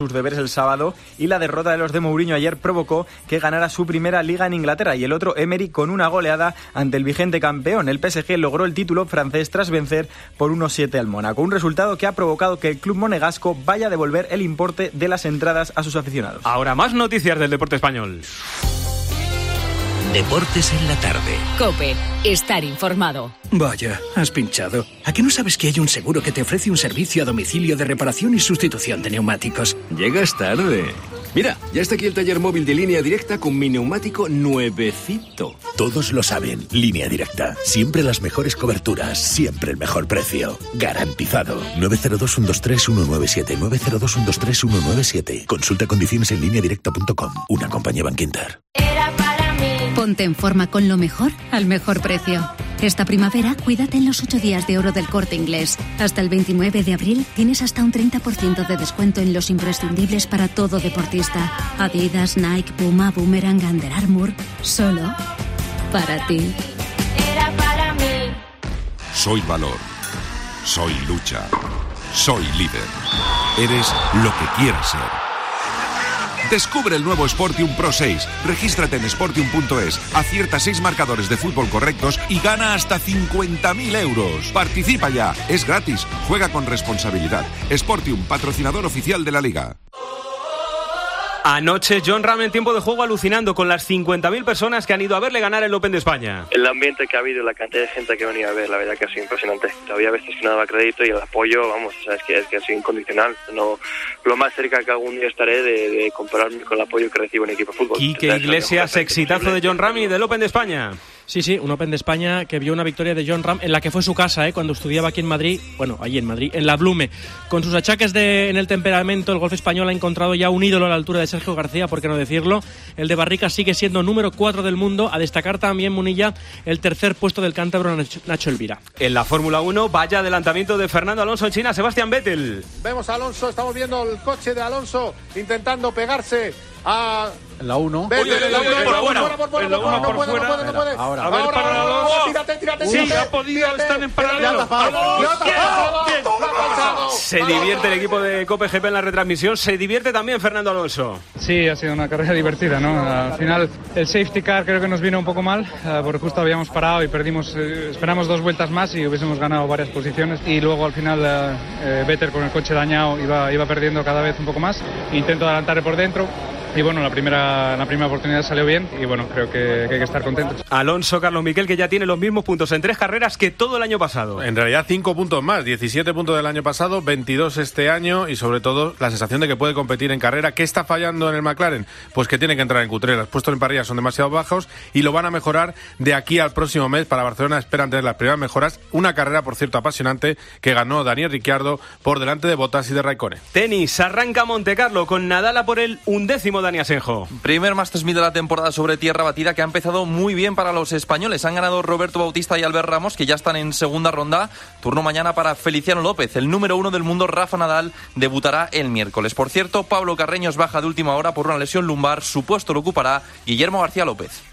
sus deberes el sábado, y la derrota de los de Mourinho ayer provocó que ganara su primera liga en Inglaterra, y el otro Emery con una goleada ante el vigente campeón. El PSG logró el título francés tras vencer por 1-7 al Mónaco, un resultado que ha provocado que el club monegasco vaya a devolver el importe de las entradas a sus aficionados. Ahora más noticias del deporte español. Deportes en la tarde. COPE. Estar informado. Vaya, has pinchado. ¿A qué no sabes que hay un seguro que te ofrece un servicio a domicilio de reparación y sustitución de neumáticos? Llegas tarde. Mira, ya está aquí el taller móvil de Línea Directa con mi neumático nuevecito. Todos lo saben. Línea Directa. Siempre las mejores coberturas. Siempre el mejor precio. Garantizado. 902-123-197. 902-123-197. Consulta condiciones en lineadirecta.com. Una compañía Bankinter. Ponte en forma con lo mejor al mejor precio. Esta primavera, cuídate en los 8 días de oro del Corte Inglés. Hasta el 29 de abril tienes hasta un 30% de descuento en los imprescindibles para todo deportista. Adidas, Nike, Puma, Boomerang, Under Armour. Solo para ti. Era para mí. Soy valor. Soy lucha. Soy líder. Eres lo que quieras ser. Descubre el nuevo Sportium Pro 6. Regístrate en sportium.es, acierta 6 marcadores de fútbol correctos y gana hasta 50.000 euros. Participa ya, es gratis, juega con responsabilidad. Sportium, patrocinador oficial de la Liga. Anoche Jon Rahm en tiempo de juego alucinando con las 50.000 personas que han ido a verle ganar el Open de España. El ambiente que ha habido y la cantidad de gente que venía a ver, la verdad que ha sido impresionante. Había veces que no daba crédito y el apoyo, vamos, es que ha sido incondicional. No, lo más cerca que algún día estaré de compararme con el apoyo que recibo en equipo de fútbol. Quique Iglesias, exitazo de Jon Rahm y del Open de España. Sí, un Open de España que vio una victoria de Jon Rahm en la que fue su casa, cuando estudiaba aquí en Madrid, en la Blume. Con sus achaques en el temperamento, el golf español ha encontrado ya un ídolo a la altura de Sergio García, por qué no decirlo. El de Barricas sigue siendo número 4 del mundo, a destacar también, Munilla, el tercer puesto del cántabro Nacho Elvira. En la Fórmula 1, vaya adelantamiento de Fernando Alonso en China, Sebastián Vettel. Vemos a Alonso, estamos viendo el coche de Alonso intentando pegarse a... En la 1. No puede. Ahora. A ver, paralelo. Tírate. Sí, ha podido estar en paralelo. Se divierte el equipo de COPE GP en la retransmisión. Se divierte también Fernando Alonso. Sí, ha sido una carrera divertida, ¿no? Al final el safety car creo que nos vino un poco mal, porque justo habíamos parado y perdimos, esperamos 2 vueltas más y hubiésemos ganado varias posiciones. Y luego al final Vettel con el coche dañado iba perdiendo cada vez un poco más. Intento adelantarle por dentro. Y bueno, la primera oportunidad salió bien y bueno, creo que hay que estar contentos. Alonso, Carlos Miquel, que ya tiene los mismos puntos en 3 carreras que todo el año pasado. En realidad 5 puntos más, 17 puntos del año pasado, 22 este año y sobre todo la sensación de que puede competir en carrera. ¿Qué está fallando en el McLaren? Pues que tiene que entrar en Q3. Los puestos en parrilla son demasiado bajos y lo van a mejorar de aquí al próximo mes. Para Barcelona esperan tener las primeras mejoras. Una carrera, por cierto, apasionante que ganó Daniel Ricciardo por delante de Bottas y de Raikkonen. Tenis, arranca Montecarlo con Nadal a por el 11º Dani Asenjo. Primer Masters 1000 de la temporada sobre tierra batida que ha empezado muy bien para los españoles. Han ganado Roberto Bautista y Albert Ramos, que ya están en segunda ronda. Turno mañana para Feliciano López. El número 1 del mundo, Rafa Nadal, debutará el miércoles. Por cierto, Pablo Carreño es baja de última hora por una lesión lumbar. Su puesto lo ocupará Guillermo García López.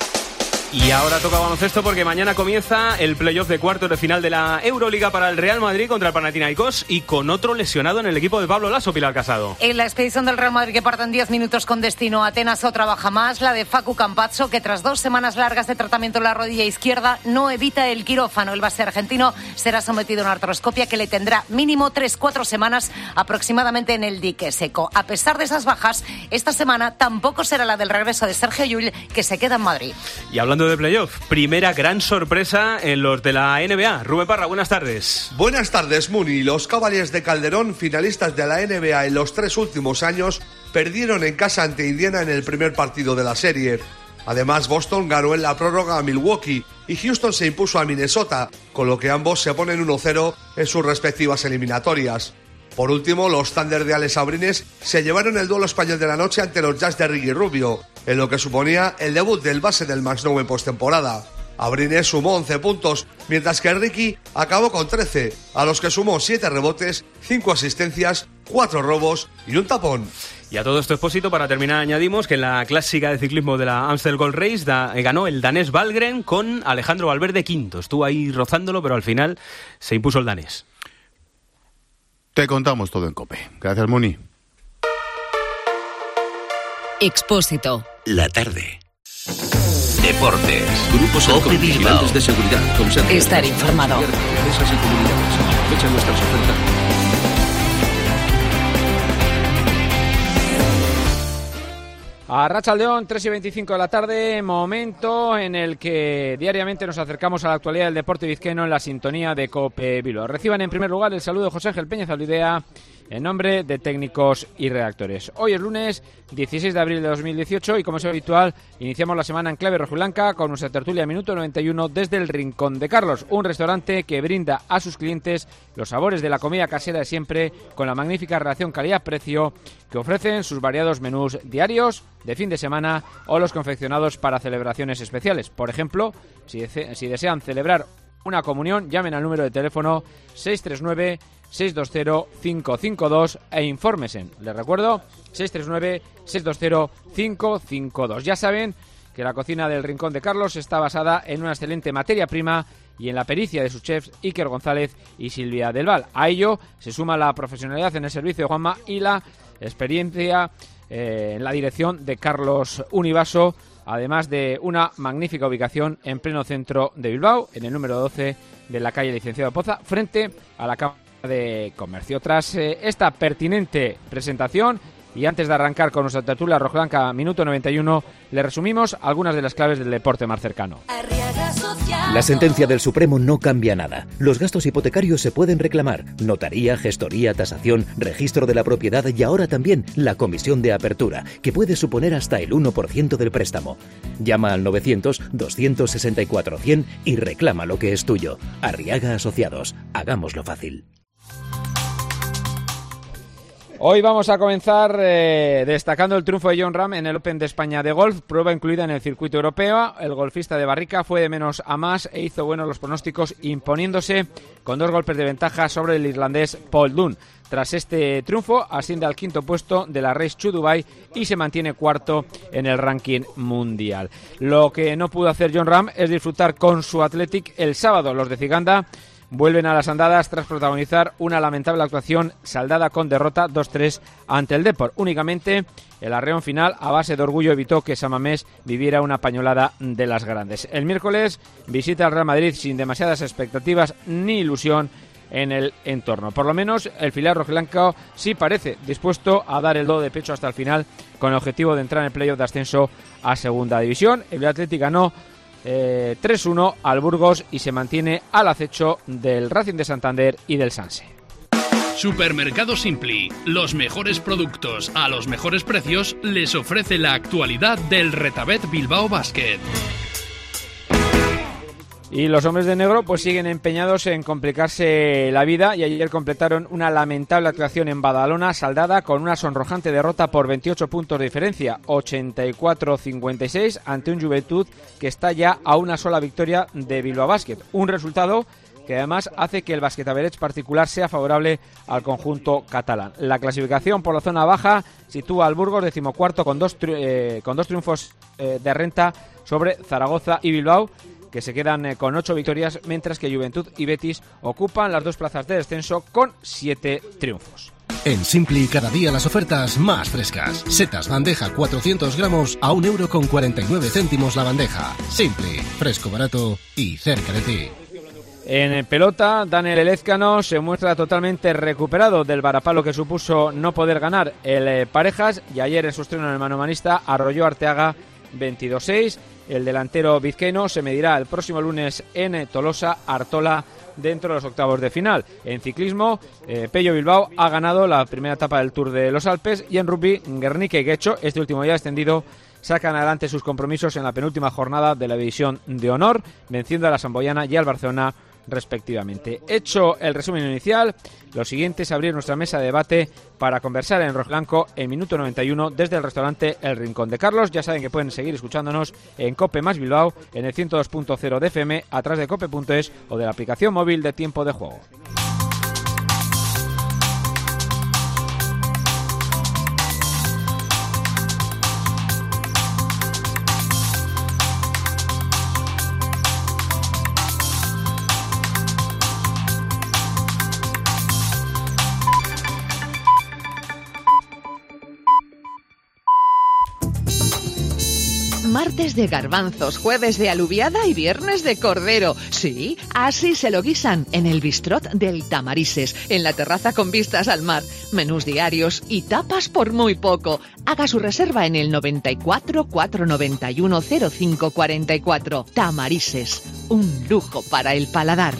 Y ahora toca baloncesto porque mañana comienza el playoff de cuartos de final de la Euroliga para el Real Madrid contra el Panathinaikos y con otro lesionado en el equipo de Pablo Laso, Pilar Casado. En la expedición del Real Madrid que parte en 10 minutos con destino a Atenas, otra baja más, la de Facu Campazzo, que tras 2 semanas largas de tratamiento en la rodilla izquierda no evita el quirófano. El base argentino será sometido a una artroscopia que le tendrá mínimo 3-4 semanas aproximadamente en el dique seco. A pesar de esas bajas, esta semana tampoco será la del regreso de Sergio Llull, que se queda en Madrid. Y hablando de playoff, primera gran sorpresa en los de la NBA. Rubén Parra, buenas tardes. Buenas tardes, Muni. Los Cavaliers de Calderón, finalistas de la NBA en los 3 últimos años, perdieron en casa ante Indiana en el primer partido de la serie. Además, Boston ganó en la prórroga a Milwaukee y Houston se impuso a Minnesota, con lo que ambos se ponen 1-0 en sus respectivas eliminatorias. Por último, los Thunder de Alex Abrines se llevaron el duelo español de la noche ante los Jazz de Ricky Rubio, en lo que suponía el debut del base del Max Nou en postemporada. Abrines sumó 11 puntos, mientras que Ricky acabó con 13, a los que sumó 7 rebotes, 5 asistencias, 4 robos y un tapón. Y a todo esto, Expósito, para terminar añadimos que en la clásica de ciclismo de la Amstel Gold Race ganó el danés Valgren con Alejandro Valverde quinto. Estuvo ahí rozándolo, pero al final se impuso el danés. Te contamos todo en COPE. Gracias, Muni. Expósito. La tarde. Deportes. Grupos Cope Bilbao. De seguridad. Estar informado. Empresas y comunidades. Aprovecha nuestras ofertas. A Arratsaldeón, 3:25 de la tarde, momento en el que diariamente nos acercamos a la actualidad del deporte vizcaíno en la sintonía de COPE Bilbao. Reciban en primer lugar el saludo de José Ángel Peña Zaldidea en nombre de técnicos y redactores. Hoy es lunes 16 de abril de 2018 y como es habitual iniciamos la semana en clave rojiblanca con nuestra tertulia minuto 91 desde el Rincón de Carlos, un restaurante que brinda a sus clientes los sabores de la comida casera de siempre con la magnífica relación calidad-precio que ofrecen sus variados menús diarios, de fin de semana o los confeccionados para celebraciones especiales. Por ejemplo, si desean celebrar una comunión, llamen al número de teléfono 639-620-552 e infórmense. Les recuerdo, 639-620-552. Ya saben que la cocina del Rincón de Carlos está basada en una excelente materia prima y en la pericia de sus chefs Iker González y Silvia Del Val. A ello se suma la profesionalidad en el servicio de Juanma y la experiencia en la dirección de Carlos Univaso, además de una magnífica ubicación en pleno centro de Bilbao, en el número 12 de la calle Licenciado Poza, frente a la Cámara de Comercio. Tras esta pertinente presentación y antes de arrancar con nuestra tertulia rojiblanca minuto 91, le resumimos algunas de las claves del deporte más cercano. La sentencia del Supremo no cambia nada. Los gastos hipotecarios se pueden reclamar. Notaría, gestoría, tasación, registro de la propiedad y ahora también la comisión de apertura, que puede suponer hasta el 1% del préstamo. Llama al 900-264-100 y reclama lo que es tuyo. Arriaga Asociados. Hagámoslo fácil. Hoy vamos a comenzar destacando el triunfo de Jon Rahm en el Open de España de golf, prueba incluida en el circuito europeo. El golfista de Barrica fue de menos a más e hizo buenos los pronósticos, imponiéndose con 2 golpes de ventaja sobre el irlandés Paul Dunne. Tras este triunfo asciende al 5º puesto de la Race to Dubai y se mantiene 4º en el ranking mundial. Lo que no pudo hacer Jon Rahm es disfrutar con su Athletic el sábado. Los de Ciganda vuelven a las andadas tras protagonizar una lamentable actuación saldada con derrota 2-3 ante el Depor. Únicamente el arreón final a base de orgullo evitó que San Mamés viviera una pañolada de las grandes. El miércoles visita al Real Madrid sin demasiadas expectativas ni ilusión en el entorno. Por lo menos el filial rojiblanco sí parece dispuesto a dar el do de pecho hasta el final con el objetivo de entrar en el playoff de ascenso a segunda división. El Athletic ganó 3-1 al Burgos y se mantiene al acecho del Racing de Santander y del Sanse. Supermercado Simpli, los mejores productos a los mejores precios, les ofrece la actualidad del Retabet Bilbao Basket. Y los hombres de negro pues siguen empeñados en complicarse la vida y ayer completaron una lamentable actuación en Badalona saldada con una sonrojante derrota por 28 puntos de diferencia, 84-56 ante un Juventud que está ya a una sola victoria de Bilbao Basket. Un resultado que además hace que el basquetaberech particular sea favorable al conjunto catalán. La clasificación por la zona baja sitúa al Burgos 14º con dos triunfos de renta sobre Zaragoza y Bilbao, que se quedan con 8 victorias, mientras que Juventud y Betis ocupan las 2 plazas de descenso con 7 triunfos. En Simpli cada día las ofertas más frescas. Setas bandeja 400 gramos a 1,49 € la bandeja. Simpli, fresco, barato y cerca de ti. En pelota, Daniel Elezcano se muestra totalmente recuperado del varapalo que supuso no poder ganar el Parejas y ayer en su estreno en el manomanista arrolló a Arteaga 22-6. El delantero vizcaíno se medirá el próximo lunes en Tolosa Artola dentro de los octavos de final. En ciclismo, Pello Bilbao ha ganado la primera etapa del Tour de los Alpes y en rugby, Guernica y Guecho, este último ya extendido, sacan adelante sus compromisos en la penúltima jornada de la división de honor, venciendo a la Samboyana y al Barcelona respectivamente. Hecho el resumen inicial, lo siguiente es abrir nuestra mesa de debate para conversar en rojiblanco en minuto 91 desde el restaurante El Rincón de Carlos. Ya saben que pueden seguir escuchándonos en Cope más Bilbao, en el 102.0 de FM, a través de cope.es o de la aplicación móvil de Tiempo de Juego. Martes de garbanzos, jueves de alubiada y viernes de cordero. Sí, así se lo guisan en el bistrot del Tamarises, en la terraza con vistas al mar. Menús diarios y tapas por muy poco. Haga su reserva en el 94 491 05 44. Tamarises, un lujo para el paladar.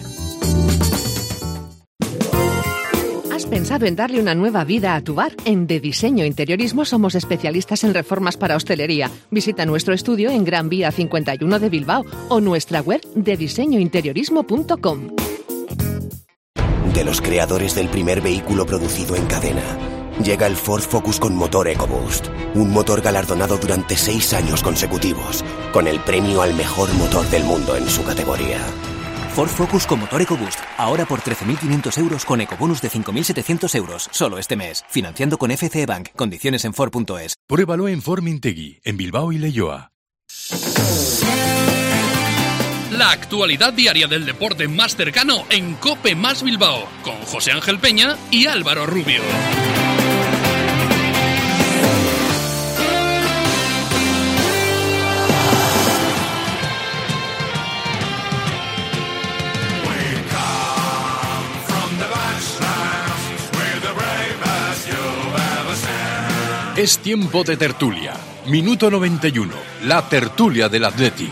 ¿Has pensado en darle una nueva vida a tu bar? En De Diseño Interiorismo somos especialistas en reformas para hostelería. Visita nuestro estudio en Gran Vía 51 de Bilbao o nuestra web dediseñointeriorismo.com. De los creadores del primer vehículo producido en cadena, llega el Ford Focus con motor EcoBoost. Un motor galardonado durante 6 años consecutivos, con el premio al mejor motor del mundo en su categoría. Ford Focus con motor EcoBoost. Ahora por 13.500 euros con ecobonus de 5.700 euros. Solo este mes. Financiando con FCE Bank. Condiciones en Ford.es. Pruébalo en Ford Mintegui, en Bilbao y Leioa. La actualidad diaria del deporte más cercano en COPE más Bilbao. Con José Ángel Peña y Álvaro Rubio. Es tiempo de tertulia. Minuto 91. La tertulia del Athletic.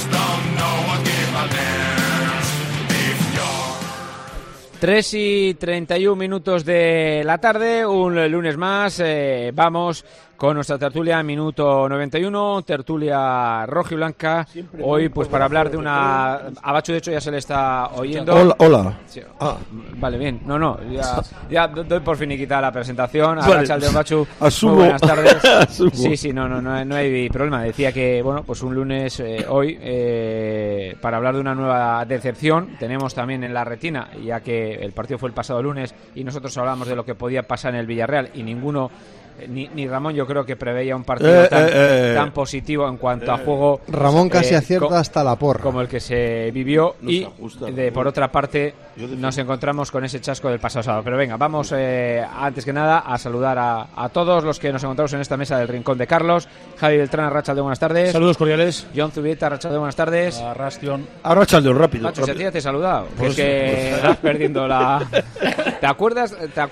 3:31 de la tarde, un lunes más, vamos con nuestra tertulia minuto 91, tertulia roja y blanca, hoy pues para hablar de una... A Bachu de hecho ya se le está oyendo. Hola. Sí. Vale, bien, ya doy por finiquitada la presentación, a Rachaldeón Bachu, muy buenas tardes. Sí, no hay problema, decía que bueno, pues un lunes hoy para hablar de una nueva decepción, tenemos también en la retina, ya que el partido fue el pasado lunes y nosotros hablábamos de lo que podía pasar en el Villarreal y ninguno... Ni Ramón yo creo que preveía un partido tan positivo en cuanto a juego. Ramón casi acierta hasta la porra. Como el que se vivió por otra parte nos encontramos con ese chasco del pasado sábado. Pero venga, vamos antes que nada a saludar a todos los que nos encontramos en esta mesa del Rincón de Carlos. Javi Beltrán, Arratsaldeón, buenas tardes. Saludos cordiales. John Zubieta, Arratsaldeón, buenas tardes. Arratsaldeón, rápido. Macho, si a ti ya te he saludado. Porque estás perdiendo la... ¿Te acuerdas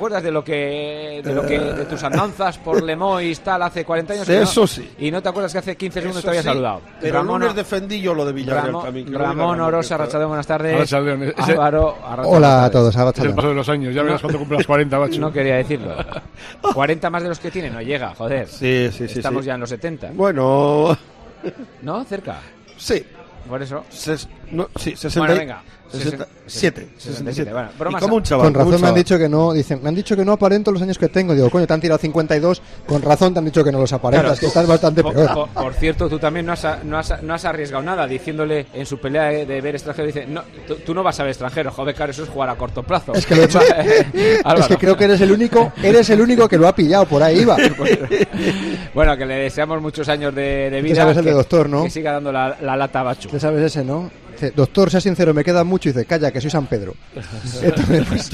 de tus andanzas por Lemois tal hace 40 años? Sí, eso sí. Y no te acuerdas que hace 15 segundos te había saludado. Pero el lunes defendí yo lo de Villarreal también. Ramón Orosa, Arratsaldeón, buenas tardes. Arratsaldeón. Álvaro, hola a todos, Arratsaldeón. El paso de los años, ya verás cuando cumplas 40, macho. No quería decirlo. 40 más de los que tiene no llega, joder. Sí. Estamos ya en los 70. Bueno. ¿No? ¿Cerca? Sí. Por eso. 60. Bueno, venga. 67. Bueno, y como un chaval. Con razón me han dicho que no, me han dicho que no aparento los años que tengo. Digo, coño, te han tirado 52, con razón te han dicho que no los aparentas, claro, que estás bastante peor. Por cierto, tú también no has arriesgado nada diciéndole en su pelea de ver extranjero, dice, no, tú no vas a ver extranjero, joder, claro, eso es jugar a corto plazo. Es que lo he hecho. Es que creo que eres el único que lo ha pillado, por ahí iba. Bueno, que le deseamos muchos años de vida. Te sabes el de doctor, ¿no? Que siga dando la lata a Bachu. Te sabes ese, ¿no? Dice, doctor, sea sincero, me queda mucho. Y dice, calla, que soy San Pedro. Entonces,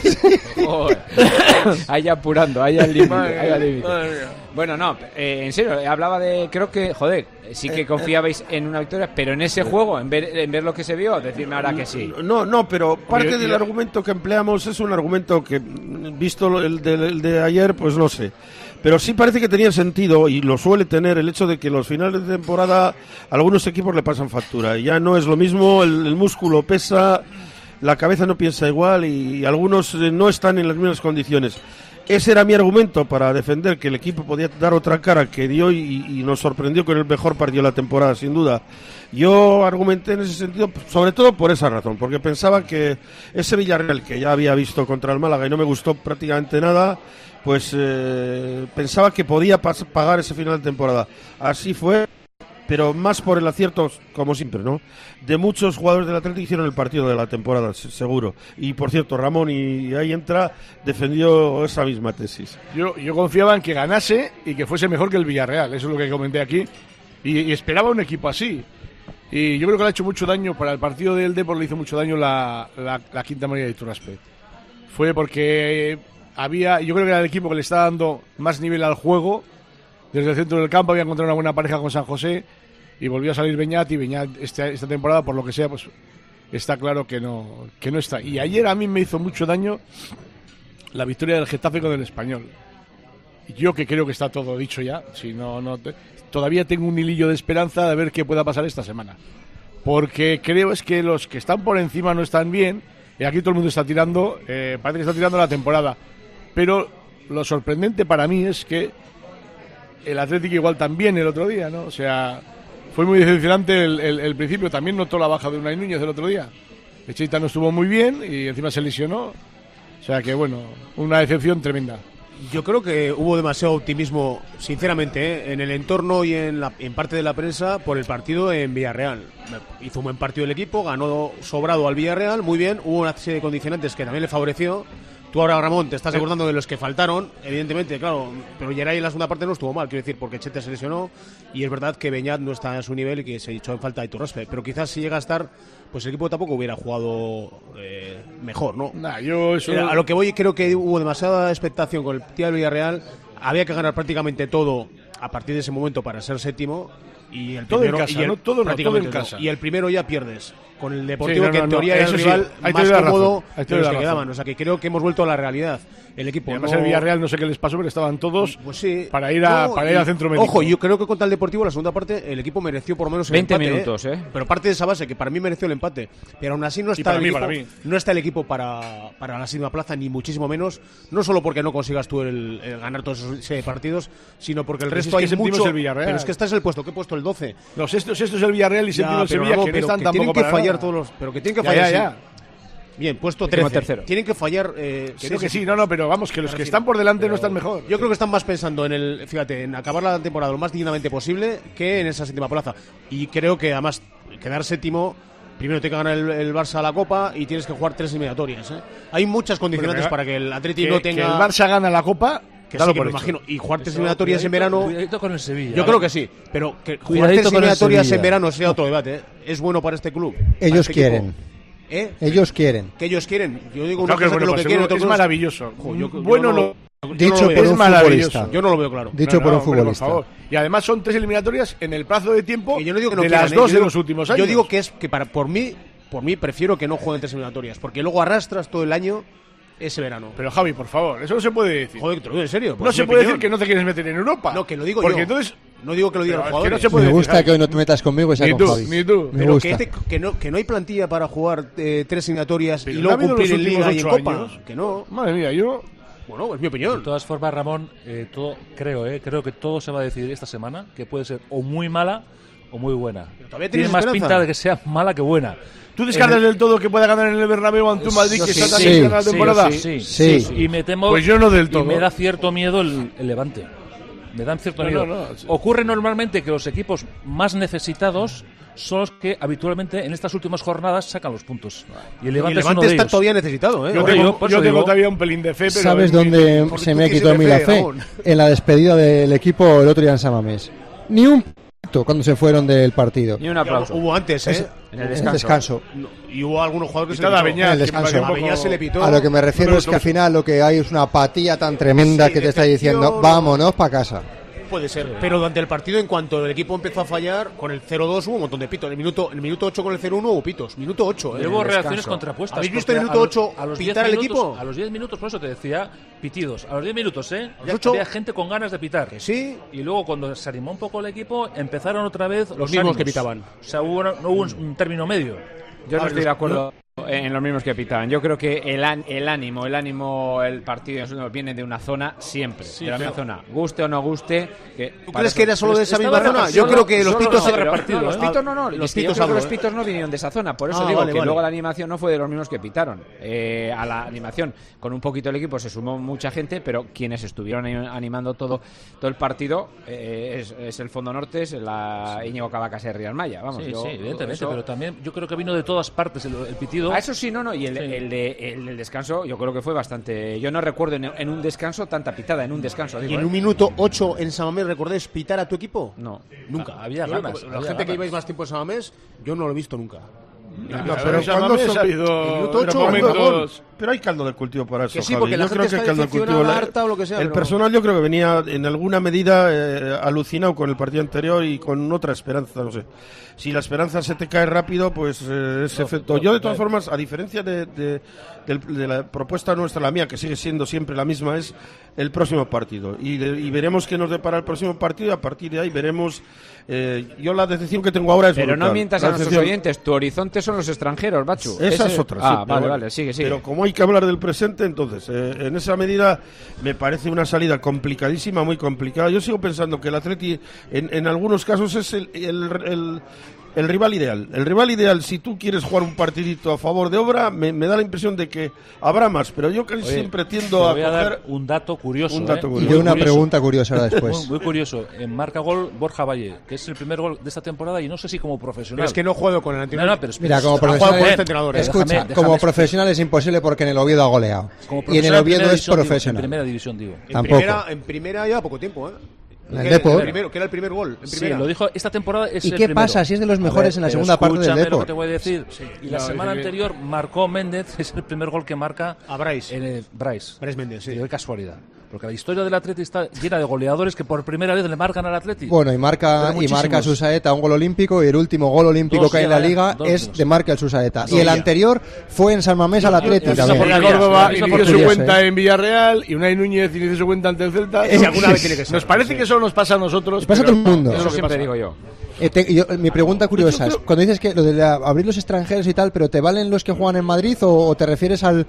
ahí apurando, ahí al límite. Bueno, no, en serio, hablaba de... Creo que, joder, sí que confiabais en una victoria, pero en ese juego, en ver lo que se vio, decirme ahora que sí. No, pero parte del argumento que empleamos es un argumento que, visto el de ayer, pues no sé. Pero sí parece que tenía sentido, y lo suele tener, el hecho de que los finales de temporada a algunos equipos le pasan factura. Ya no es lo mismo, el músculo pesa, la cabeza no piensa igual y algunos no están en las mismas condiciones. Ese era mi argumento para defender que el equipo podía dar otra cara que dio y nos sorprendió con el mejor partido de la temporada, sin duda. Yo argumenté en ese sentido, sobre todo por esa razón, porque pensaba que ese Villarreal, que ya había visto contra el Málaga y no me gustó prácticamente nada, pues pensaba que podía pagar ese final de temporada. Así fue, pero más por el acierto, como siempre, ¿no? De muchos jugadores del Atlético hicieron el partido de la temporada, seguro. Y por cierto, Ramón, y ahí entra, defendió esa misma tesis. Yo confiaba en que ganase y que fuese mejor que el Villarreal, eso es lo que comenté aquí. Y esperaba un equipo así. Y yo creo que le ha hecho mucho daño, para el partido del Depor le hizo mucho daño la Quinta María de Iturraspe. Fue porque yo creo que era el equipo que le estaba dando más nivel al juego. Desde el centro del campo había encontrado una buena pareja con San José y volvió a salir Beñat, y Beñat esta temporada, por lo que sea, pues está claro que no está. Y ayer a mí me hizo mucho daño la victoria del Getafe con el Español. Yo que creo que está todo dicho ya, si todavía tengo un hilillo de esperanza de ver qué pueda pasar esta semana. Porque creo es que los que están por encima no están bien, y aquí todo el mundo está tirando, parece que está tirando la temporada. Pero lo sorprendente para mí es que el Atlético igual también el otro día, ¿no? O sea, fue muy decepcionante el principio. También notó la baja de Unai Núñez el otro día. Echita no estuvo muy bien y encima se lesionó. O sea que, bueno, una decepción tremenda. Yo creo que hubo demasiado optimismo, sinceramente, en el entorno y en parte de la prensa por el partido en Villarreal. Hizo un buen partido el equipo, ganó sobrado al Villarreal, muy bien. Hubo una serie de condicionantes que también le favoreció. Tú ahora, Ramón, te estás acordando de los que faltaron, evidentemente, claro, pero Geray en la segunda parte no estuvo mal, quiero decir, porque Chete se lesionó y es verdad que Beñat no está a su nivel y que se echó en falta de Iturraspe, pero quizás si llega a estar, pues el equipo tampoco hubiera jugado mejor, ¿no? A lo que voy, creo que hubo demasiada expectación con el partido del Villarreal, había que ganar prácticamente todo a partir de ese momento para ser séptimo. Y el todo primero, en casa, todo en casa. Y el primero ya pierdes con el Deportivo, que en teoría era el rival más cómodo de los que quedaban. O sea que creo que hemos vuelto a la realidad. El equipo. Y además el Villarreal, no sé qué les pasó, pero estaban todos para ir al centro médico. Ojo, yo creo que contra el Deportivo, la segunda parte, el equipo mereció por lo menos el 20 empate. minutos, Pero parte de esa base, que para mí mereció el empate. Pero aún así no está, no está el equipo para la séptima plaza, ni muchísimo menos. No solo porque no consigas tú el ganar todos esos partidos, sino porque el resto hay mucho. El Villarreal. Pero es que este es el puesto. ¿Qué puesto? El 12. No, esto es el Villarreal y séptimo el Sevilla, que no están tampoco tienen que para fallar nada. todos los. Pero que tienen que fallar. Ya. Bien, puesto 13. Tienen que fallar. Creo que sí, pero vamos, que los que están por delante no están mejor. Yo creo que están más pensando en acabar la temporada lo más dignamente posible que en esa séptima plaza. Y creo que además quedar séptimo, primero tiene que ganar el Barça la Copa y tienes que jugar 3 eliminatorias. Hay muchas condicionantes para que el Atleti no tenga. Que el Barça gana la Copa. Que sí, que me imagino. Y jugar 3 eliminatorias en verano. Cuidadito con el Sevilla. Yo creo que sí. Pero que jugar 3 eliminatorias en verano sea otro debate. ¿Es bueno para este club? Ellos quieren. Ellos quieren. ¿Que ellos quieren? Yo digo una cosa que lo que quieren. Es maravilloso. Dicho por un futbolista. Yo no lo veo claro. Dicho por un futbolista. Por favor. Y además son 3 eliminatorias en el plazo de tiempo que yo no digo que no de quieran, las 2 de los últimos años. Yo digo que por mí prefiero que no jueguen 3 eliminatorias, porque luego arrastras todo el año ese verano. Pero Javi, por favor, eso no se puede decir. Joder, te lo digo en serio. No se puede decir que no te quieres meter en Europa. No, que lo digo porque yo. Entonces, no digo que lo digan los jugadores. No se puede me gusta decir, que hoy no te metas conmigo y sea con Javi. Ni tú. Me gusta. Que no hay plantilla para jugar 3 eliminatorias y luego cumplir en Liga y en Copa. Años. Que no. Madre mía, yo... Bueno, es mi opinión. De todas formas, Ramón, creo que todo se va a decidir esta semana, que puede ser o muy mala o muy buena. Tiene más pinta de que sea mala que buena. ¿Tú descartas del todo que pueda ganar en el Bernabéu ante un Madrid que está tan bien en la temporada? Sí. Y me temo, pues yo no del todo. Y me da cierto miedo el Levante. Me dan cierto miedo. Ocurre normalmente que los equipos más necesitados son los que habitualmente en estas últimas jornadas sacan los puntos. Y el Levante, está todavía necesitado. Yo tengo todavía un pelín de fe. Pero ¿sabes dónde se me ha quitado a mí la fe? En la despedida del equipo el otro día en San Mamés. Ni un cuando se fueron del partido. Ni un aplauso. Hubo antes, en el descanso. Y hubo algunos jugadores que se le pitó. A lo que me refiero es que al final lo que hay es una apatía tan tremenda que te está diciendo vámonos para casa. Puede ser, pero durante el partido, en cuanto el equipo empezó a fallar, con el 0-2 hubo un montón de pitos. En el minuto 8 con el 0-1 hubo pitos. Minuto 8. Hubo reacciones contrapuestas. ¿Habéis visto en el minuto 8 pitar al equipo? A los 10 minutos, por eso te decía, pitidos. A los 10 minutos, ya 8, había gente con ganas de pitar. Que sí. Y luego, cuando se animó un poco el equipo, empejaron otra vez los mismos ánimos que pitaban. O sea, no hubo un término medio. Yo no estoy de acuerdo en los mismos que pitaban. Yo creo que el ánimo, el partido viene de una zona siempre, de la misma zona. Guste o no guste. ¿Tú crees que era solo de esa misma zona? Yo creo que los pitos se repartieron. Los pitos no vinieron de esa zona. Por eso digo que luego la animación no fue de los mismos que pitaron. A la animación, con un poquito el equipo se sumó mucha gente, pero quienes estuvieron animando todo el partido es el Fondo Norte, es la Íñigo Cabacas y Riyad Maya. Vamos, sí, evidentemente, pero también yo creo que vino de todas partes el pitido. Eso sí, y el del descanso yo creo que fue bastante. Yo no recuerdo en un descanso tanta pitada, en un descanso. ¿Y en un minuto 8 en San Mamés recordés pitar a tu equipo? No. Nunca. Había ganas. La gente que ibais más tiempo en San Mamés, yo no lo he visto nunca. No, pero cuando ha habido momentos... Pero hay caldo de cultivo para eso, sí, Javi. porque la yo creo que gente el caldo de está cultivo... harta o lo que sea, el pero... personal yo creo que venía en alguna medida alucinado con el partido anterior y con otra esperanza, no sé. Si la esperanza se te cae rápido, pues ese efecto... Yo, de todas formas, a diferencia de la propuesta nuestra, la mía, que sigue siendo siempre la misma, es el próximo partido. Y veremos qué nos depara el próximo partido y a partir de ahí veremos... yo la decisión que tengo ahora es Pero brutal. no mientas a nuestros oyentes, tu horizonte son los extranjeros, Bachu. Esa es otra. Ah, sí, vale, sigue. Pero como hay que hablar del presente, entonces, en esa medida me parece una salida complicadísima, muy complicada. Yo sigo pensando que el Atleti, en algunos casos, es el rival ideal. El rival ideal, si tú quieres jugar un partidito a favor de Obra, me da la impresión de que habrá más, pero yo casi siempre tiendo a voy a dar un dato curioso. Y de una pregunta curiosa ahora después. Muy curioso. En marca gol Borja Valle, que es el primer gol de esta temporada y no sé si como profesional. Pero es que no juego con el anterior. No, pero mira, como profesional, escucha, como profesional es imposible porque en el Oviedo ha goleado. Y en el Oviedo es profesional. En primera división, digo. En primera lleva poco tiempo, ¿eh? El Depor. Que era el primer gol. Sí, lo dijo esta temporada. Es ¿Y qué pasa si es de los mejores en la segunda parte del Depor? Lo que te voy a decir. Y la semana anterior marcó Méndez, es el primer gol que marca a Bryce. Bryce Méndez, sí. Y de casualidad. Porque la historia del Atleti está llena de goleadores que por primera vez le marcan al Atleti. Bueno, y marca Susaeta un gol olímpico, y el último gol olímpico que hay en la Liga es de marca el Susaeta. Y el anterior fue en San Mamés al Atleti. Córdoba inició su cuenta en Villarreal y Unai Núñez inició su cuenta ante el Celta. Alguna vez tiene que ser. Nos parece que eso nos pasa a nosotros. Nos pasa a todo el mundo. Eso siempre digo yo. Mi pregunta curiosa es, cuando dices que lo de abrir los extranjeros y tal, ¿pero te valen los que juegan en Madrid o te refieres a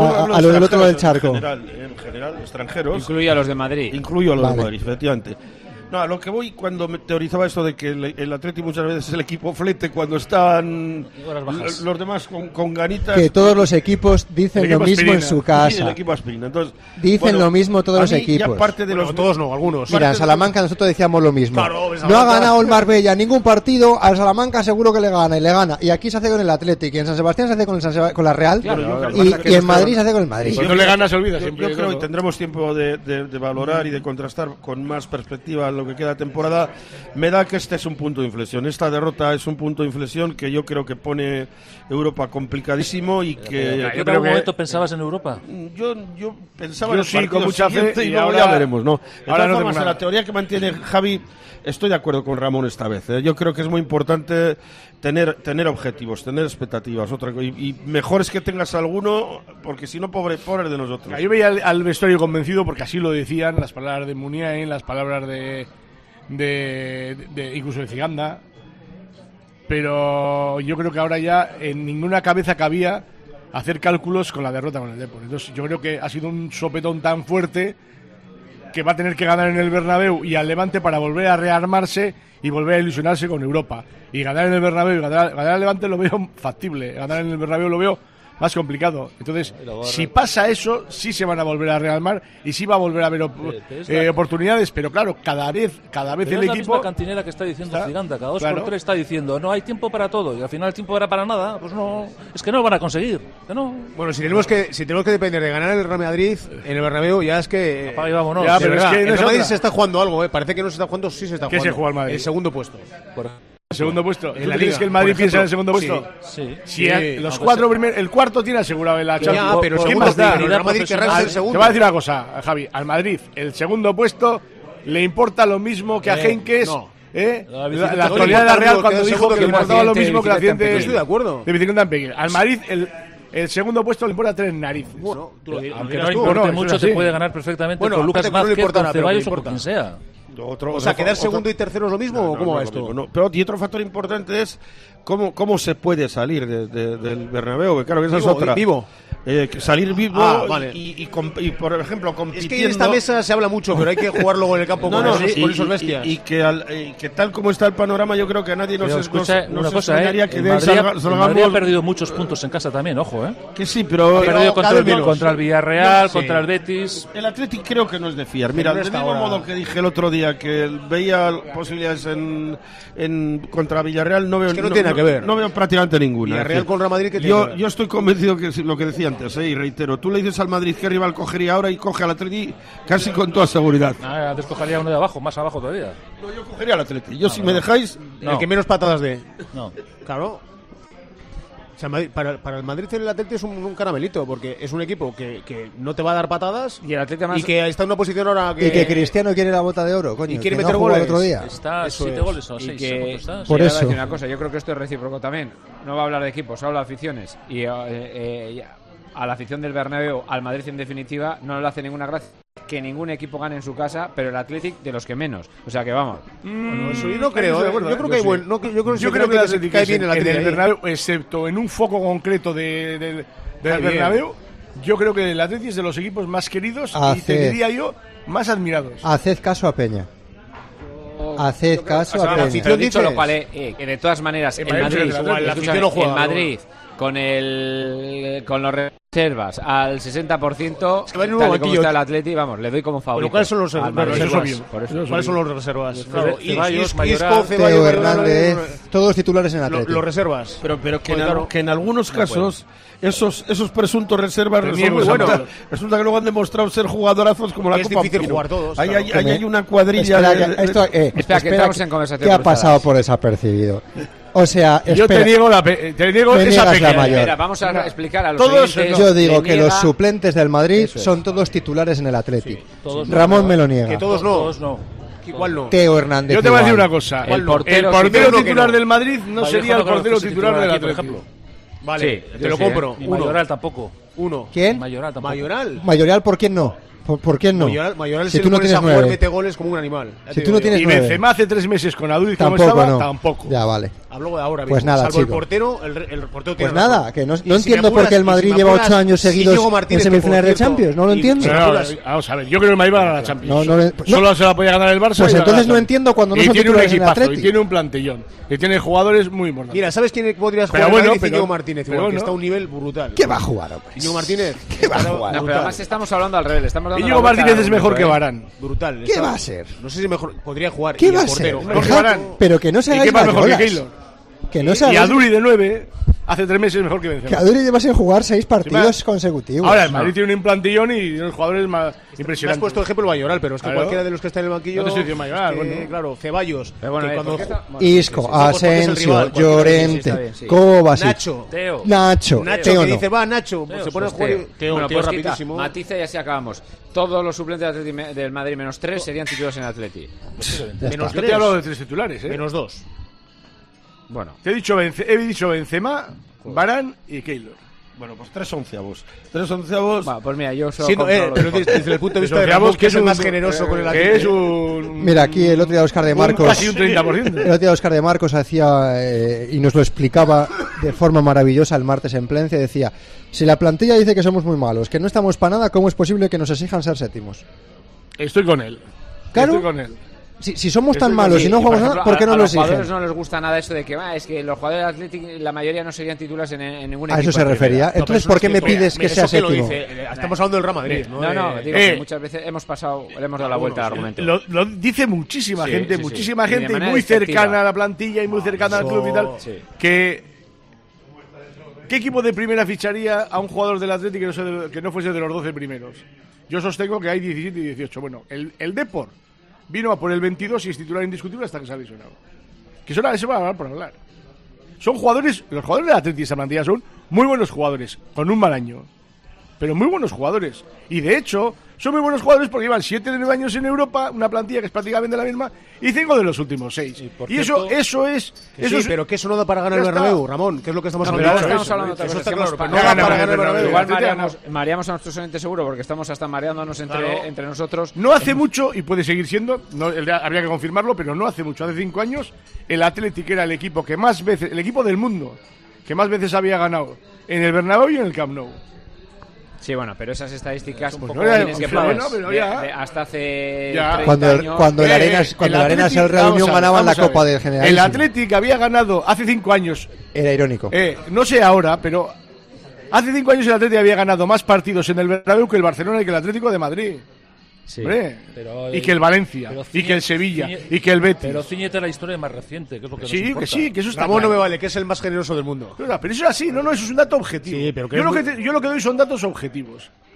lo del otro lado del charco? En general, extranjeros. Incluye a los de Madrid. Incluyo a los de Madrid, efectivamente. No, a lo que voy cuando me teorizaba esto de que el Atleti muchas veces es el equipo flete cuando están los demás con ganitas. Que todos los equipos dicen lo mismo aspirina. en su casa. Sí, el equipo aspirina. Entonces, dicen lo mismo todos los equipos. Parte de todos no, algunos. Mira, en Salamanca nosotros decíamos lo mismo. Claro, no ha ganado el Marbella ningún partido, al Salamanca seguro que le gana, y le gana. Y aquí se hace con el Atleti, y en San Sebastián se hace con la Real, y en Madrid se hace con el Madrid. Si no le gana se olvida siempre. Yo creo que tendremos tiempo de valorar y de contrastar con más perspectiva lo que queda de temporada. Me da que este es un punto de inflexión. Esta derrota es un punto de inflexión que yo creo que pone Europa complicadísimo y que... ¿En qué momento pensabas en Europa? Yo pensaba en el sí, con mucha fe, y luego ahora, ya veremos, ¿no? Ahora no formas, en la teoría que mantiene Javi, estoy de acuerdo con Ramón esta vez. Yo creo que es muy importante tener objetivos, tener expectativas. Y mejor es que tengas alguno, porque si no, pobre de nosotros. Yo veía al vestuario convencido, porque así lo decían las palabras de Muniain, las palabras de incluso de Ciganda, pero yo creo que ahora ya en ninguna cabeza cabía hacer cálculos con la derrota con el Depor. Entonces yo creo que ha sido un sopetón tan fuerte que va a tener que ganar en el Bernabéu y al Levante para volver a rearmarse y volver a ilusionarse con Europa. Y ganar en el Bernabéu y ganar al Levante lo veo factible, ganar en el Bernabéu lo veo más complicado. Entonces, si pasa eso, sí se van a volver a rearmar y sí va a volver a haber oportunidades, pero claro, cada vez pero el es la equipo... misma cantinera que está diciendo Ciganda, cada 2 por 3 está diciendo, no hay tiempo para todo, y al final el tiempo era para nada, pues no, es que no lo van a conseguir, que no. Bueno, si tenemos que depender de ganar el Real Madrid en el Bernabéu, ya es que... Apaga y vámonos. Ya, pero es que el Real Madrid se está jugando algo, parece que no se está jugando, sí se está jugando. ¿Qué se juega el Madrid? El segundo puesto. ¿El segundo puesto? ¿Tú crees que el Madrid piensa en el segundo puesto? Sí. Los cuatro primeros, el cuarto tiene asegurado en la Champions. Pero ¿Quién más da? El Real Madrid querrá ser segundo. Te voy a decir una cosa, Javi. Al Madrid, el segundo puesto le importa lo mismo que a Henkes. La actualidad de la Real cuando dijo que le importaba lo mismo que la accidente. Estoy de acuerdo. De bicicleta en Pekín. Al Madrid, el segundo puesto le importa 3 narices. Bueno, aunque no importe mucho, te puede ganar perfectamente con Lucas Vázquez, con Ceballos o con quien sea. O sea, ¿quedar segundo y tercero es lo mismo o cómo va esto? Pero y otro factor importante es cómo se puede salir del Bernabéu, que claro que esa es otra. Vivo. Salir vivo vale. y, por ejemplo, compitiendo... Es que en esta mesa se habla mucho, pero hay que jugar luego en el campo con esos bestias. Y que tal como está el panorama, yo creo que a nadie nos extrañaría que Madrid ha perdido muchos puntos en casa también, ojo, Que sí, pero... Ha perdido contra el Villarreal, contra el Betis... El Athletic creo que no es de fiar. Mira, del mismo modo que dije el otro día que veía posibilidades contra Villarreal, no veo... Es que no tiene nada que ver. No veo prácticamente ninguna. Villarreal con Real Madrid, que yo estoy convencido que lo que decía antes, y reitero, tú le dices al Madrid qué rival cogería ahora y coge al Atleti casi con toda seguridad. Antes cogería uno de abajo, más abajo todavía. No, yo cogería al Atleti. Yo, si me dejáis... El que menos patadas de... No. Claro. O sea, para el Madrid el Atleti es un caramelito, porque es un equipo que no te va a dar patadas y el Atleti más... y que está en una posición ahora que... Y que Cristiano quiere la bota de oro, coño. Y quiere que meter no goles. El otro día. Está 7 goles o 6. Que, por eso. Decir una cosa, yo creo que esto es recíproco también. No va a hablar de equipos, habla de aficiones. Y a la afición del Bernabéu, al Madrid en definitiva, no le hace ninguna gracia que ningún equipo gane en su casa, pero el Athletic de los que menos. O sea que vamos. Bueno, eso yo no creo. Yo creo que hay buen. Yo creo que el Athletic cae bien en el Bernabéu, excepto en un foco concreto del Bernabéu. Yo creo que el Athletic es de los equipos más queridos y te diría yo más admirados. Haced caso a Peña. Haced caso a Peña. Pero dicho lo cual, que de todas maneras el Madrid con los reservas al 60%, es que va en un tal y como está el Atleti, vamos, le doy como favorito. ¿Cuáles son los reservas? ¿Cuáles son los reservas? Claro, Isco, Teo Hernández, todos titulares en el Atleti. Los reservas. Pero que en algunos casos esos presuntos reservas resulta que luego han demostrado ser jugadorazos como la Copa. Es difícil jugar todos. Ahí hay una cuadrilla. Espera, que estamos en conversación. ¿Qué ha pasado por desapercibido? O sea, yo te niego esa pequeña. Espera, vamos a explicar a los oyentes. Yo digo que los suplentes del Madrid son todos titulares en el Atleti. Ramón me lo niega. Que todos no. Igual no. Teo Hernández. Yo te voy a decir una cosa. El portero titular del Madrid no sería el portero titular del Atleti. Vale, te lo compro. Y Mayoral tampoco. ¿Quién? Mayoral tampoco. Mayoral, ¿por quién no? ¿Por qué no? Mayoral si tú no tienes 9, mete goles como un animal. Si tú no tienes 9. Y Benzema hace 3 meses con Aduriz como estaba, tampoco. Ya, vale. Hablo de ahora mismo. Pues nada, salvo chico. el portero tiene pues nada, que no entiendo por qué el Madrid lleva 8 años seguidos en semifinales de Champions. No lo entiendo. Vamos a ver, yo creo que el Madrid va a ganar la Champions. Solo se la podía ganar el Barça. Pues entonces no entiendo cuando no son titulares en el Atleti. Y tiene un plantillón. Y tiene jugadores muy importantes. Mira, ¿sabes quién podría jugar? Íñigo Martínez, que está a un nivel brutal. ¿Qué va a jugar, hombre? Íñigo Martínez. ¿Qué va a jugar? No, pero además estamos hablando al revés. Íñigo Martínez es mejor que Varane. Brutal. ¿Qué va a ser? No sé si mejor podría jugar. ¿Qué va a ser? Pero que no se hagáis mejor que Keylor. Y Aduri de 9 hace 3 meses mejor que Benzema. Que Aduri lleva sin jugar 6 partidos consecutivos. Ahora, el Madrid tiene un implantillón y unos jugadores más impresionantes. Me has puesto ejemplo Mayoral, pero es que cualquiera de los que está en el banquillo. No te estoy diciendo Mayoral, claro, Ceballos. Isco, Asensio, Llorente, Kovacic, Nacho. Que dice, va, Nacho. Se pone a jugar. Teo rapidísimo. Matiza y así acabamos. Todos los suplentes del Madrid menos 3 serían titulares en el Atleti. Menos 3. Yo te he hablado de 3 titulares, Menos 2. Bueno, he dicho Benzema, Varane y Keylor. Bueno, pues 3 onceavos. 3 onceavos. Va, pues mira, yo solo pero desde el punto de vista de Ramos, que es el más generoso con el Atleti. Mira, aquí el otro día Óscar de Marcos. Casi un 30%. El otro día Óscar de Marcos hacía y nos lo explicaba de forma maravillosa el martes en Plencia. Decía: si la plantilla dice que somos muy malos, que no estamos para nada, ¿cómo es posible que nos exijan ser séptimos? Estoy con él. Claro. Estoy con él. Si somos tan malos y no jugamos nada, ¿por qué no lo exigen? A los jugadores no les gusta nada eso de que es que los jugadores del Athletic la mayoría no serían titulares en ningún equipo. A eso se refería. Entonces, ¿por qué me pides que sea séptimo? Estamos hablando del Real Madrid, ¿no? No, digo que muchas veces le hemos dado la vuelta al argumento. Lo dice muchísima gente y muy cercana a la plantilla y muy cercana al club y tal. ¿Qué equipo de primera ficharía a un jugador del Athletic que no fuese de los 12 primeros? Yo sostengo que hay 17 y 18. Bueno, el Depor vino a por el 22 y es titular indiscutible hasta que se ha lesionado. Que se va a hablar por hablar. Son jugadores, los jugadores del Atleti de esa plantilla son muy buenos jugadores, con un mal año. Pero muy buenos jugadores. Y de hecho, son muy buenos jugadores porque llevan 7 de 9 años en Europa, una plantilla que es prácticamente la misma, y 5 de los últimos 6. Y eso es... pero que eso no da para ganar el Bernabéu, Ramón, que es lo que estamos hablando ahora. Estamos hablando de eso está claro, pero no da para ganar el Bernabéu. Igual mareamos a nuestros oyentes seguro, porque estamos hasta mareándonos entre nosotros. No hace mucho, y puede seguir siendo, habría que confirmarlo, pero no hace mucho, hace 5 años, el Athletic era el equipo que más veces, el equipo del mundo, que más veces había ganado en el Bernabéu y en el Camp Nou. Sí, bueno, pero esas estadísticas pues tienes que poner hasta hace 30 años. Cuando el Arenas el Reunión ganaban la Copa del General. El Athletic había ganado hace 5 años. Era irónico. No sé ahora, pero hace 5 años el Athletic había ganado más partidos en el Bernabéu que el Barcelona y que el Atlético de Madrid. Sí, y que el Valencia, y que el Sevilla, y que el Betis. Pero ciñete la historia más reciente, que es lo que nos importa. Que eso está Ramón no me vale, que es el más generoso del mundo. Pero eso es así, eso es un dato objetivo. Sí, pero yo lo que doy son datos objetivos.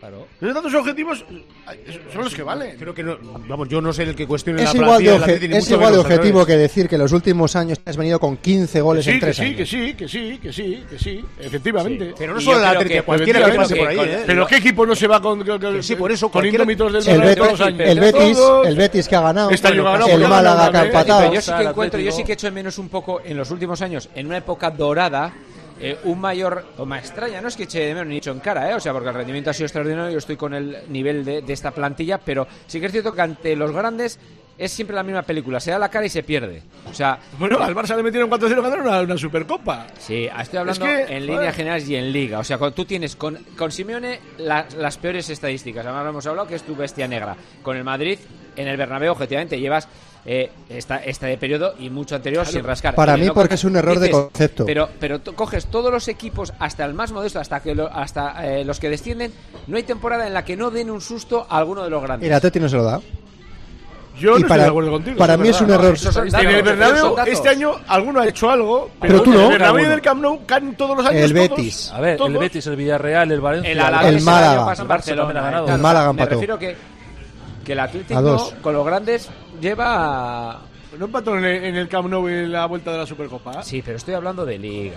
Claro. Los datos objetivos son los que valen. Creo que no, vamos, yo no sé el que cuestione Es la igual plantilla de, del Atleti, ni es mucho igual de menos, objetivo ¿sabes? que decir que los últimos años has venido con 15 goles en 3 años. Que sí, efectivamente. Sí, pero no solo el Atleti, cualquiera que pase por ahí, ¿eh? Pero ¿qué equipo no se va con sí, por eso, con indómitos del el Bernabéu todos los años? El Betis que ha ganado, el Málaga que ha empatado. Yo sí que encuentro, yo sí que echo de menos un poco en los últimos años, en una época dorada, un mayor, o más extraña, no es que eche de menos ni echo en cara, o sea, porque el rendimiento ha sido extraordinario, yo estoy con el nivel de esta plantilla, pero sí que es cierto que ante los grandes es siempre la misma película, se da la cara y se pierde. O sea, bueno, al Barça le metieron 4-0 ganaron una Supercopa. Sí, estoy hablando en líneas generales y en Liga. O sea, cuando tú tienes con Simeone las peores estadísticas, además lo hemos hablado, que es tu bestia negra. Con el Madrid, en el Bernabéu, objetivamente, llevas esta de periodo y mucho anterior sin rascar. Para mí, porque es un error de concepto. Pero tú coges todos los equipos, hasta el más modesto, hasta los que descienden, no hay temporada en la que no den un susto a alguno de los grandes. El Atleti no se lo da. Yo no estoy de acuerdo contigo. Para mí es un error. En el Bernabéu este año alguno ha hecho algo, pero tú no. En el Bernabéu y del Camp Nou caen todos los años. El Betis. A ver, el Betis, el Villarreal, el Valencia, el Málaga, el Barcelona. El Málaga empató. Me refiero que el Atlético con los grandes lleva... No empató en el Camp Nou en la vuelta de la Supercopa. Sí, pero estoy hablando de Liga.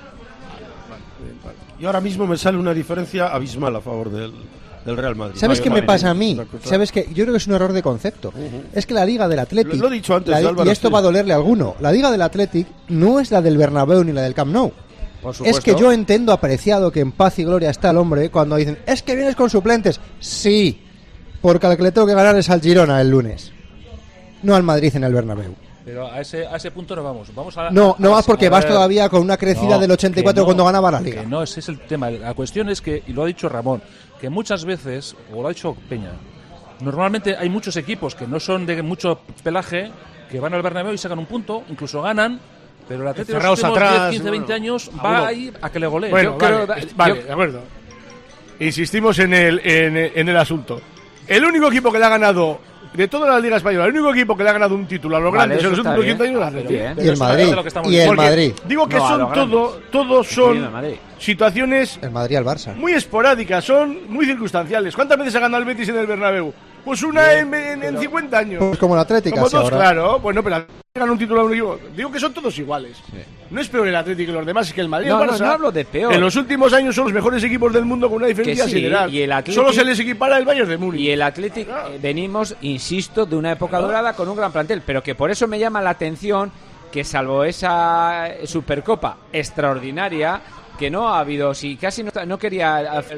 Y ahora mismo me sale una diferencia abismal a favor del Real Madrid. ¿Sabes qué me pasa a mí? ¿Sabes qué? Yo creo que es un error de concepto. Es que la Liga del Athletic, lo he dicho antes, y esto va a dolerle a alguno, la Liga del Athletic no es la del Bernabéu ni la del Camp Nou. Es que yo entiendo apreciado que en paz y gloria está el hombre cuando dicen, es que vienes con suplentes. Sí, porque al que le tengo que ganar es al Girona el lunes, no al Madrid en el Bernabéu. Pero a ese punto no vamos. No vas porque vas todavía con una crecida del 84 cuando ganaba la Liga. No, ese es el tema. La cuestión es que, y lo ha dicho Ramón, que muchas veces, o lo ha dicho Peña, normalmente hay muchos equipos que no son de mucho pelaje, que van al Bernabéu y sacan un punto, incluso ganan, pero el Atlético de los últimos 10, 15, 20 años va ahí a que le goleen. Bueno, de acuerdo. Insistimos en el asunto. El único equipo que le ha ganado de toda la Liga Española, el único equipo que le ha ganado un título a los grandes en los últimos 15 años es el Atlético. Y el Madrid. Y el Madrid. Digo que todos son situaciones el Madrid al Barça. Muy esporádicas, son muy circunstanciales. ¿Cuántas veces ha ganado el Betis en el Bernabéu? Pues una en 50 años. Pues como el Atlético. Como dos, claro. Bueno, pero gana un título a un equipo. Digo que son todos iguales. Sí. No es peor el Atlético que los demás, es que el Madrid y el Barça, no hablo de peor. En los últimos años son los mejores equipos del mundo con una diferencia sideral. Y el Atlético, solo se les equipara el Bayern de Múnich. Y el Atlético venimos, insisto, de una época dorada con un gran plantel, pero que por eso me llama la atención que salvo esa Supercopa extraordinaria, que no ha habido, si casi no quería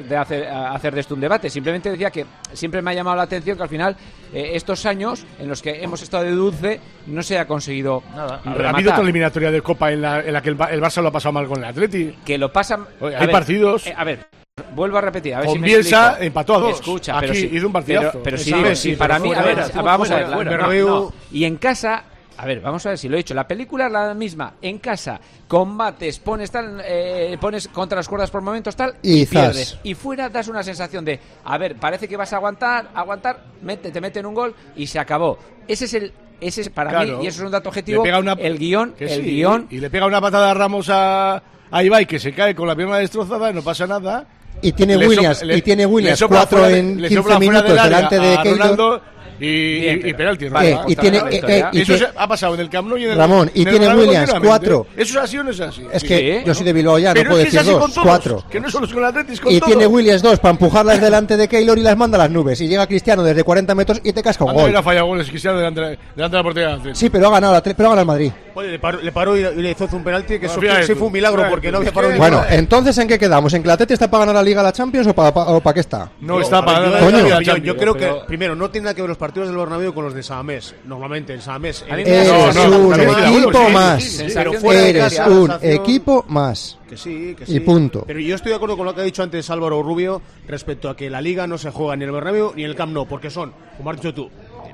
hacer de esto un debate, simplemente decía que siempre me ha llamado la atención que al final estos años en los que hemos estado de dulce no se ha conseguido nada. Ha habido otra eliminatoria de Copa en la que el Barça lo ha pasado mal con el Atleti. Que lo pasan... Hay partidos... a ver, vuelvo a repetir, a ver con si Bielsa empató a 2. Escucha, aquí hizo un partidazo. Pero si para mí, a ver, vamos a ver, y en casa... A ver, vamos a ver si lo he dicho. La película es la misma. En casa, combates, pones contra las cuerdas por momentos tal y pierdes. Y fuera das una sensación de, a ver, parece que vas a aguantar, te meten un gol y se acabó. Ese es para mí, y eso es un dato objetivo, el guión. Y le pega una patada a Ramos a Ibai, que se cae con la pierna destrozada y no pasa nada. Y tiene Williams 4 en 15 minutos delante de Keylor. Y penalti, y eso ha pasado en el Camp Nou y en el Ramón, y tiene Williams 4. ¿Eso es así o no es así? Es que yo soy de Bilbao ya, no puedo decir 2, 4. Que no solo es con el Atlético, con y todo. Tiene Williams 2 para empujarlas delante de Keylor y las manda a las nubes. Y llega Cristiano desde 40 metros y te casca un gol. No ha fallado goles Cristiano delante de la portería del Atlético. Sí, pero ha ganado el Madrid. Oye, le paró y le hizo un penalti, que eso sí fue un milagro, porque no había parado ni Bueno, entonces ¿en qué quedamos? ¿En que el Atlético está para ganar la Liga, la Champions o para qué está? No está para ganar la Liga. Yo creo que, primero, no tiene nada que ver los partidos del Bernabéu con los de Samamés. Normalmente en Samamés eres un equipo más. Eres un equipo más. Que sí. Y punto. Pero yo estoy de acuerdo con lo que ha dicho antes Álvaro Rubio respecto a que la Liga no se juega ni en el Bernabéu ni en el Camp Nou, porque son, como has dicho tú,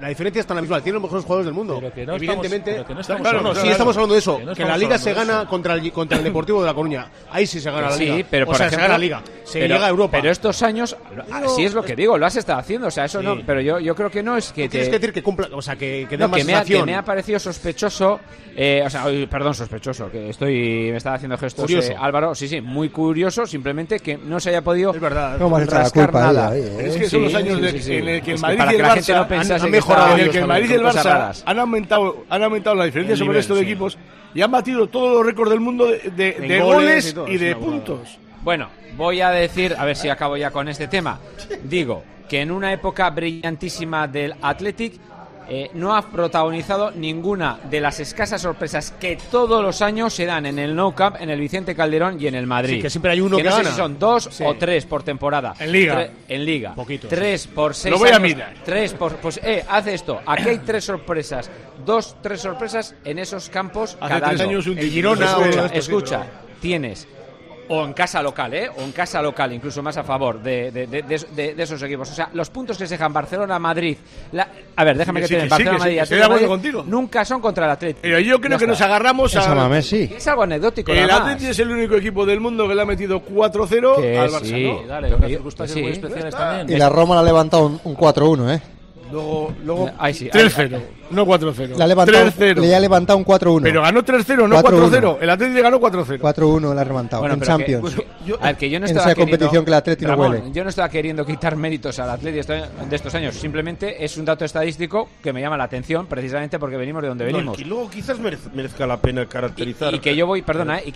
la diferencia está en la misma. Tienen los mejores jugadores del mundo. Pero que no evidentemente. estamos, pero que no estamos claro, hablando sí, de estamos hablando de eso. que no Que la estamos Liga se hablando de gana contra el Deportivo de La Coruña. Ahí sí se gana la Liga. Sí, pero por ejemplo, se gana la Liga. Se llega a Europa. Pero estos años, sí es lo que digo, lo has estado haciendo. O sea, eso no. Pero yo creo que no es que. Tienes que decir que cumpla. O sea, que dé no, más que me ha parecido sospechoso. Perdón, sospechoso. Que me estaba haciendo gestos. Álvaro, sí, muy curioso. Simplemente que no se haya podido rascar nada. Es que son los años en el que el Madrid y el Barça han mejorado. En el que el Madrid y el Barça han aumentado la diferencia sobre el resto de equipos y han batido todos los récords del mundo de goles y de puntos. Bueno, voy a decir, a ver si acabo ya con este tema. Digo que en una época brillantísima del Athletic no ha protagonizado ninguna de las escasas sorpresas que todos los años se dan en el Nou Camp, en el Vicente Calderón y en el Madrid. Sí, que siempre hay uno que no gana. sé si son 2 o 3 por temporada. En Liga. En Liga. Poquito. 3 por 6 Lo voy a años. mirar. 3 por... Pues, haz esto. Aquí hay 3 sorpresas. 3 sorpresas en esos campos Hace cada 3 año. años un El Girona Escucha, tienes... O en casa local, o en casa local, incluso más a favor de esos equipos. O sea, los puntos que se dejan Barcelona, Madrid. A ver, déjame que te den Barcelona, Madrid. Estoy de acuerdo contigo. Nunca son contra el Atlético. Pero yo creo que nos agarramos a. Messi. Es algo anecdótico. El Atlético es el único equipo del mundo que le ha metido 4-0 al Barça. Sí, ¿no? Dale, hay circunstancias muy especiales también. Y la Roma le ha levantado un 4-1, ¿eh? Luego Ahí sí, 3-0, no 4-0. Le ha levantado un 4-1. Pero ganó 3-0, no 4-0. El Atlético ganó 4-0. 4-1 le ha levantado en Champions. Yo no en esa competición que el Atlético no huele. Yo no estaba queriendo quitar méritos al Atlético de estos años. Simplemente es un dato estadístico que me llama la atención, precisamente porque venimos de donde venimos. Y luego quizás merezca la pena caracterizar. Y que yo voy,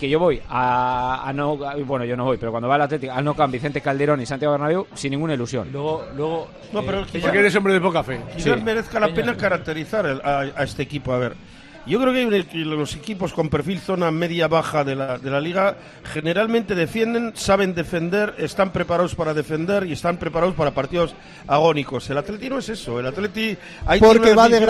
a no, bueno, yo no voy, pero cuando va al Atlético, al Nou Camp, Vicente Calderón y Santiago Bernabéu, sin ninguna ilusión. Luego no, pero porque eres hombre de poca fe. Quizás merezca la pena caracterizar a este equipo. A ver, yo creo que los equipos con perfil zona media-baja de la Liga generalmente defienden, saben defender, están preparados para defender y están preparados para partidos agónicos. El Atleti no es eso. El Atleti... Porque va de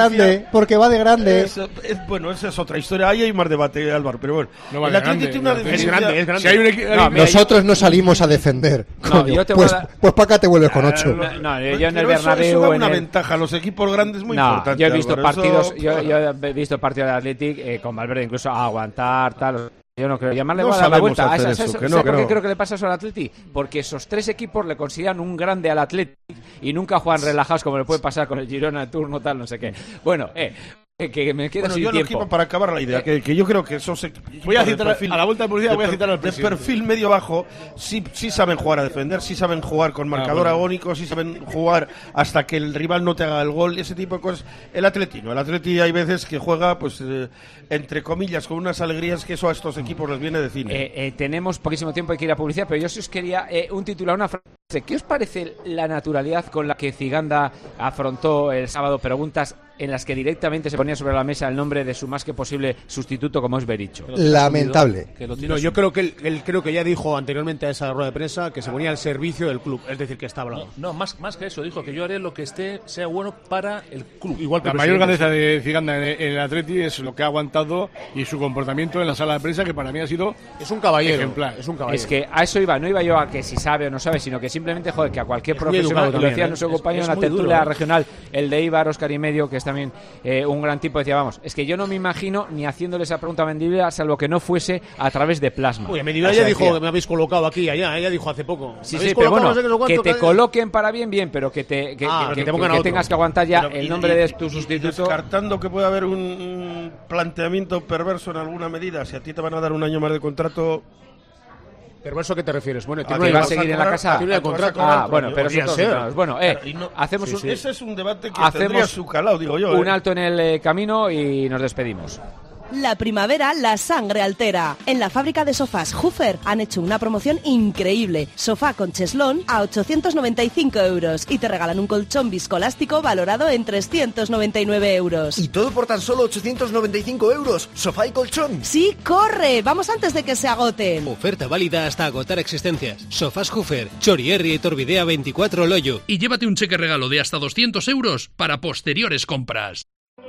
grande. Bueno, esa es otra historia. Ahí hay más debate, Álvaro, pero bueno. No, el Atleti tiene una defensa... Es grande. Nosotros no salimos a defender. Pues para acá te vuelves con 8. Yo en el Bernabéu... Eso da una ventaja. Los equipos grandes muy importante. Yo he visto partidos... Yo he visto partidos de Athletic con Valverde incluso a aguantar, tal. Yo no creo. Llamarle no a dar la vuelta. ¿Sabes por qué creo que le pasa eso al Athletic? Porque esos 3 equipos le consideran un grande al Athletic y nunca juegan relajados como le puede pasar con el Girona, el Turno, tal, no sé qué. Bueno, que me quedo sin tiempo. Para acabar la idea, que yo creo que esos voy a citar a la vuelta de publicidad, voy a citar al presidente. De perfil medio bajo, sí saben jugar a defender, sí saben jugar con marcador agónico, sí saben jugar hasta que el rival no te haga el gol, ese tipo de cosas. El Atleti hay veces que juega, pues, entre comillas, con unas alegrías que eso a estos equipos les viene de cine. Tenemos poquísimo tiempo, hay que ir a publicidad, pero yo sí os quería un titular, una frase. ¿Qué os parece la naturalidad con la que Ziganda afrontó el sábado preguntas en las que directamente se ponía sobre la mesa el nombre de su más que posible sustituto, como es Bericho? Lamentable. No, yo creo que él creo que ya dijo anteriormente a esa rueda de prensa que se ponía al servicio del club, es decir, que está hablando. No, más que eso, dijo que yo haré lo que sea bueno para el club. Igual que la mayor grandeza de Ziganda en el Atleti es lo que ha aguantado y su comportamiento en la sala de prensa, que para mí ha sido un caballero ejemplar. Es un caballero. Es que a eso iba, no iba yo a que si sabe o no sabe, sino que simplemente, joder, que a cualquier profesional, lo decía nuestro compañero en la tertulia regional, el de Ibar, Óscar y Medio, que es también un gran tipo, decía, vamos, es que yo no me imagino ni haciéndole esa pregunta a Mendívil, salvo que no fuese a través de plasma. Uy, Mendívil ya dijo que me habéis colocado aquí y allá, ella dijo hace poco. Sí, pero bueno, que te coloquen para bien, pero que tengas que aguantar ya el nombre de tu sustituto. Descartando que pueda haber un planteamiento perverso en alguna medida, si a ti te van a dar un año más de contrato... ¿Perverso a qué te refieres? Bueno, ¿que va a seguir en la casa? Bueno, pero bueno, hacemos un... Ese es un debate que tendría su calado, digo yo. Un alto en el camino y nos despedimos. La primavera la sangre altera. En la fábrica de sofás Hoofer han hecho una promoción increíble. Sofá con cheslón a 895 euros y te regalan un colchón viscoelástico valorado en 399 euros. ¿Y todo por tan solo 895 euros? ¿Sofá y colchón? Sí, corre. Vamos antes de que se agoten. Oferta válida hasta agotar existencias. Sofás Hoofer, Chorierri y Torbidea 24 Loyo. Y llévate un cheque regalo de hasta 200 euros para posteriores compras.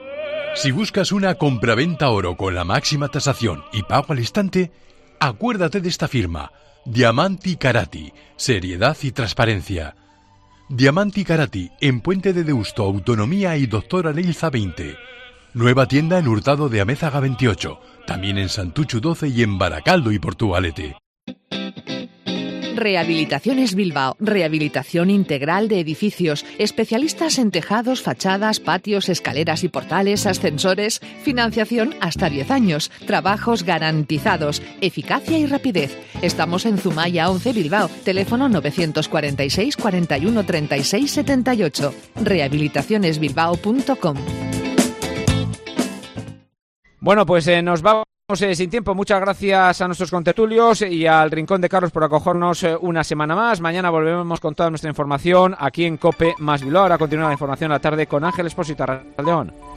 Si buscas una compraventa oro con la máxima tasación y pago al instante, acuérdate de esta firma, Diamanti Carati, seriedad y transparencia. Diamanti Karati, en Puente de Deusto, Autonomía y Doctora Leilza 20. Nueva tienda en Hurtado de Amézaga 28. También en Santuchu 12 y en Baracaldo y Portugalete. Rehabilitaciones Bilbao, rehabilitación integral de edificios, especialistas en tejados, fachadas, patios, escaleras y portales, ascensores, financiación hasta 10 años, trabajos garantizados, eficacia y rapidez. Estamos en Zumaya 11 Bilbao, teléfono 946 41 36 78, rehabilitacionesbilbao.com. Bueno, pues nos vamos sin tiempo. Muchas gracias a nuestros contertulios y al Rincón de Carlos por acogernos una semana más. Mañana volvemos con toda nuestra información aquí en COPE más Bilbao. Ahora continúa la información a la tarde con Ángel Espósito. Arraldeón.